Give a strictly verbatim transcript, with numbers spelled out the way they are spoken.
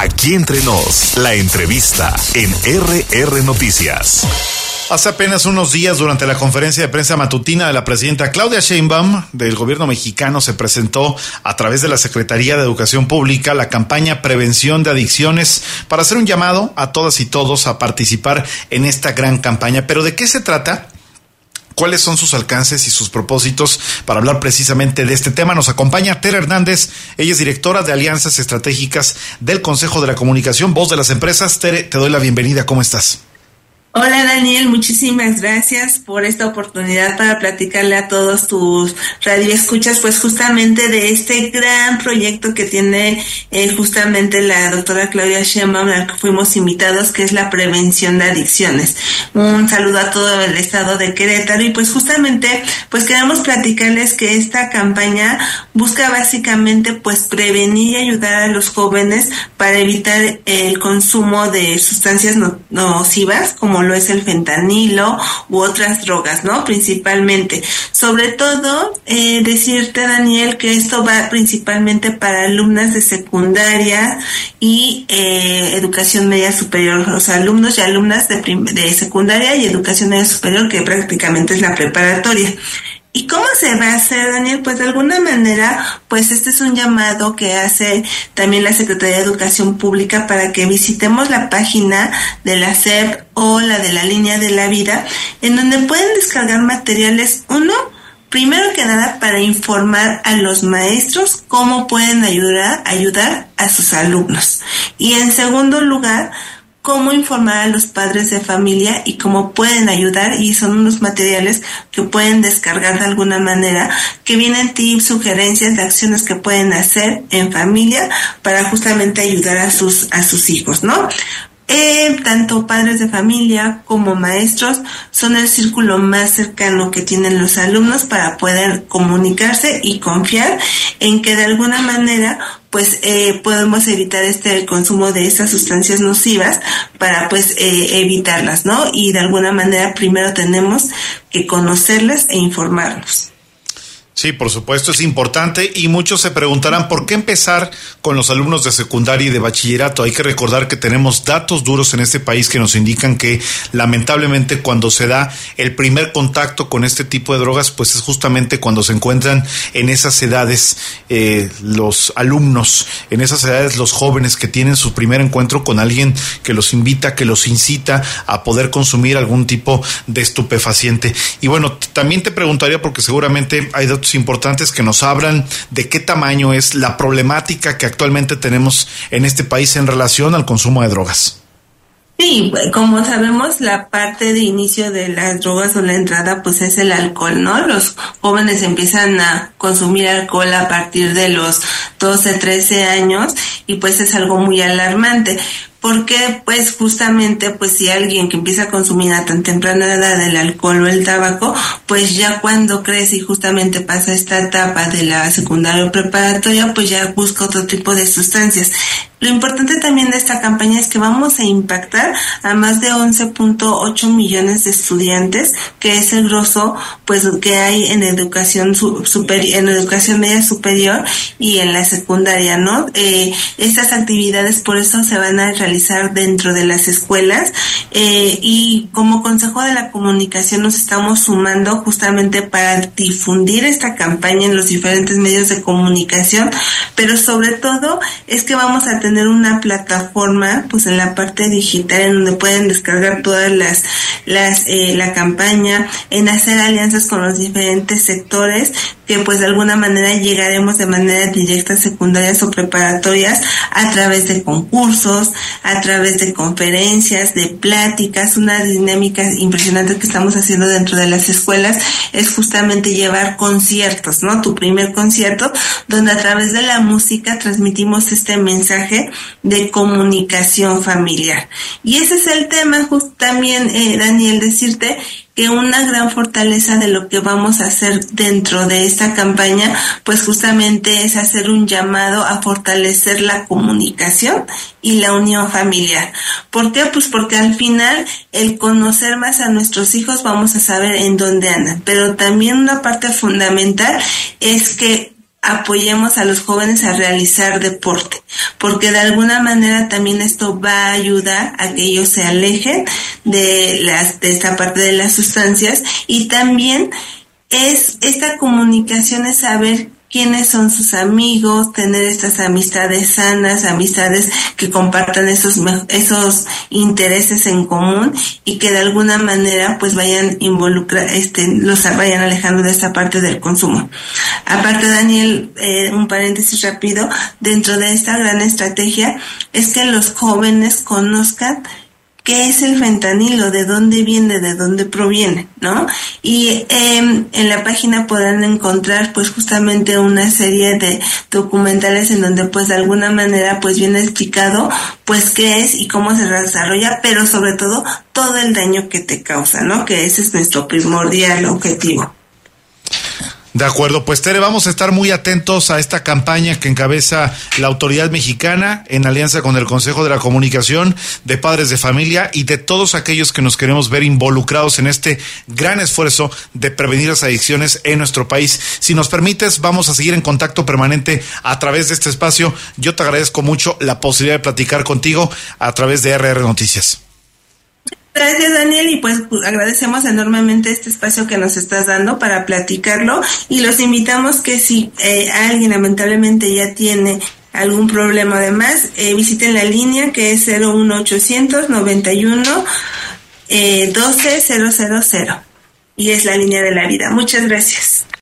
Aquí entre nos, la entrevista en R R Noticias. Hace apenas unos días, durante la conferencia de prensa matutina de la presidenta Claudia Sheinbaum del gobierno mexicano, se presentó a través de la Secretaría de Educación Pública la campaña Prevención de Adicciones para hacer un llamado a todas y todos a participar en esta gran campaña. ¿Pero de qué se trata? ¿Cuáles son sus alcances y sus propósitos? Para hablar precisamente de este tema nos acompaña Tere Hernández. Ella es directora de Alianzas Estratégicas del Consejo de la Comunicación, Voz de las Empresas. Tere, te doy la bienvenida. ¿Cómo estás? Hola Daniel, muchísimas gracias por esta oportunidad para platicarle a todos tus radioescuchas, pues justamente de este gran proyecto que tiene eh, justamente la doctora Claudia Sheinbaum, al que fuimos invitados, que es la prevención de adicciones. Un saludo a todo el estado de Querétaro y pues justamente pues queremos platicarles que esta campaña busca básicamente pues prevenir y ayudar a los jóvenes para evitar el consumo de sustancias no, nocivas como lo es el fentanilo u otras drogas, ¿no? Principalmente. Sobre todo, eh, decirte, Daniel, que esto va principalmente para alumnas de secundaria y eh, educación media superior, o sea, alumnos y alumnas de, prim- de secundaria y educación media superior, que prácticamente es la preparatoria. ¿Y cómo se va a hacer, Daniel? Pues de alguna manera, pues este es un llamado que hace también la Secretaría de Educación Pública para que visitemos la página de la S E P o la de la Línea de la Vida, en donde pueden descargar materiales, uno, primero que nada para informar a los maestros cómo pueden ayudar, ayudar a sus alumnos. Y en segundo lugar, cómo informar a los padres de familia y cómo pueden ayudar, y son unos materiales que pueden descargar de alguna manera, que vienen tips, sugerencias de acciones que pueden hacer en familia para justamente ayudar a sus a sus hijos, ¿no? Eh, tanto padres de familia como maestros son el círculo más cercano que tienen los alumnos para poder comunicarse y confiar en que de alguna manera pues eh, podemos evitar este el consumo de estas sustancias nocivas para pues eh, evitarlas, ¿no? Y de alguna manera primero tenemos que conocerlas e informarnos. Sí, por supuesto, es importante, y muchos se preguntarán por qué empezar con los alumnos de secundaria y de bachillerato. Hay que recordar que tenemos datos duros en este país que nos indican que lamentablemente cuando se da el primer contacto con este tipo de drogas, pues es justamente cuando se encuentran en esas edades eh, los alumnos, en esas edades los jóvenes que tienen su primer encuentro con alguien que los invita, que los incita a poder consumir algún tipo de estupefaciente. Y bueno, también te preguntaría, porque seguramente hay datos importantes que nos hablan de qué tamaño es la problemática que actualmente tenemos en este país en relación al consumo de drogas. Sí, como sabemos, la parte de inicio de las drogas o la entrada pues es el alcohol, ¿no? Los jóvenes empiezan a consumir alcohol a partir de los doce, trece años y pues es algo muy alarmante. Porque pues justamente pues si alguien que empieza a consumir a tan temprana edad el alcohol o el tabaco, pues ya cuando crece y justamente pasa esta etapa de la secundaria o preparatoria, pues ya busca otro tipo de sustancias. Lo importante también de esta campaña es que vamos a impactar a más de once punto ocho millones de estudiantes, que es el grosso pues que hay en educación superior, en educación media superior y en la secundaria, ¿no? Eh, estas actividades por eso se van a realizar dentro de las escuelas, eh, y como Consejo de la Comunicación nos estamos sumando justamente para difundir esta campaña en los diferentes medios de comunicación, pero sobre todo es que vamos a tener tener una plataforma pues en la parte digital en donde pueden descargar todas las las eh, la campaña, en hacer alianzas con los diferentes sectores que pues de alguna manera llegaremos de manera directa a secundarias o preparatorias a través de concursos, a través de conferencias, de pláticas. Una dinámica impresionante que estamos haciendo dentro de las escuelas es justamente llevar conciertos, ¿no? Tu primer concierto, donde a través de la música transmitimos este mensaje de comunicación familiar. Y ese es el tema, justo también, eh, Daniel, decirte que una gran fortaleza de lo que vamos a hacer dentro de esta campaña, pues justamente es hacer un llamado a fortalecer la comunicación y la unión familiar. ¿Por qué? Pues porque al final, el conocer más a nuestros hijos, vamos a saber en dónde andan. Pero también una parte fundamental es que apoyemos a los jóvenes a realizar deporte, porque de alguna manera también esto va a ayudar a que ellos se alejen de las de esta parte de las sustancias, y también es esta comunicación, es saber quiénes son sus amigos, tener estas amistades sanas, amistades que compartan esos esos intereses en común y que de alguna manera pues vayan involucrar, este, los vayan alejando de esta parte del consumo. Aparte, Daniel, eh, un paréntesis rápido, dentro de esta gran estrategia es que los jóvenes conozcan qué es el fentanilo, de dónde viene, de dónde proviene, ¿no? Y eh, en la página podrán encontrar pues justamente una serie de documentales en donde pues de alguna manera pues viene explicado pues qué es y cómo se desarrolla, pero sobre todo todo el daño que te causa, ¿no? Que ese es nuestro primordial objetivo. De acuerdo, pues Tere, vamos a estar muy atentos a esta campaña que encabeza la autoridad mexicana en alianza con el Consejo de la Comunicación, de Padres de Familia y de todos aquellos que nos queremos ver involucrados en este gran esfuerzo de prevenir las adicciones en nuestro país. Si nos permites, vamos a seguir en contacto permanente a través de este espacio. Yo te agradezco mucho la posibilidad de platicar contigo a través de R R Noticias. Gracias, Daniel, y pues agradecemos enormemente este espacio que nos estás dando para platicarlo, y los invitamos que si eh, alguien lamentablemente ya tiene algún problema además, eh, visiten la línea que es cero uno ochocientos noventa y uno doce cero cero cero, y es la línea de la vida. Muchas gracias.